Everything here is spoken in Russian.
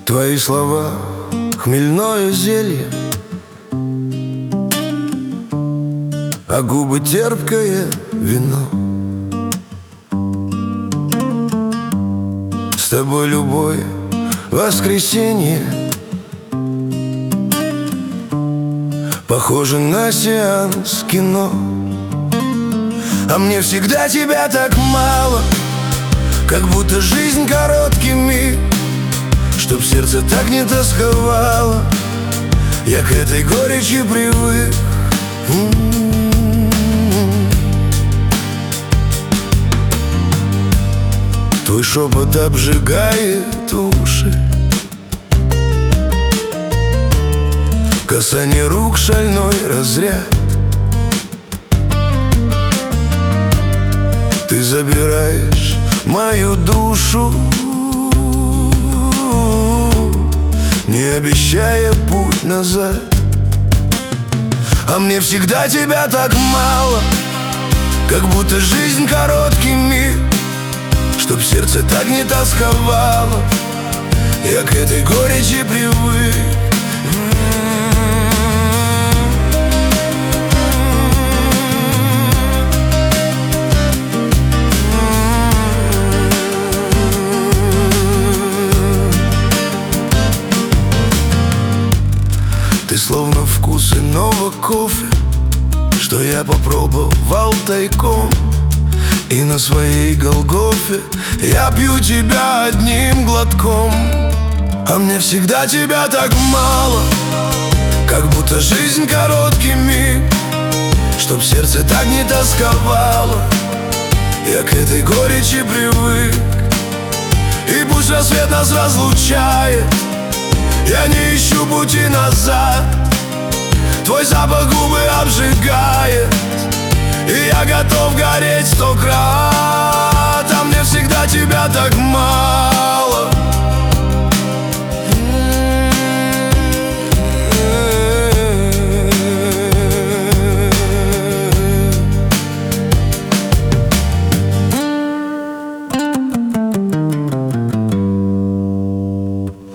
Твои слова — хмельное зелье, а губы — терпкое вино. С тобой любое воскресенье похоже на сеанс кино. А мне всегда тебя так мало, как будто жизнь короткий миг, чтоб сердце так не тосковало. Я к этой горечи привык. Твой шепот обжигает уши, касание рук — шальной разряд. Ты забираешь мою душу, не обещая путь назад. А мне всегда тебя так мало, как будто жизнь короткий миг, чтоб сердце так не тосковало. Я к этой горечи привык. Ты словно вкус иного кофе, что я попробовал тайком. И на своей Голгофе я пью тебя одним глотком. А мне всегда тебя так мало, как будто жизнь короткий миг, чтоб сердце так не тосковало. Я к этой горечи привык. И пусть рассвет нас разлучает, я не ищу пути назад. Твой запах губы обжигает, и я готов гореть 100 крат. А мне всегда тебя так мало,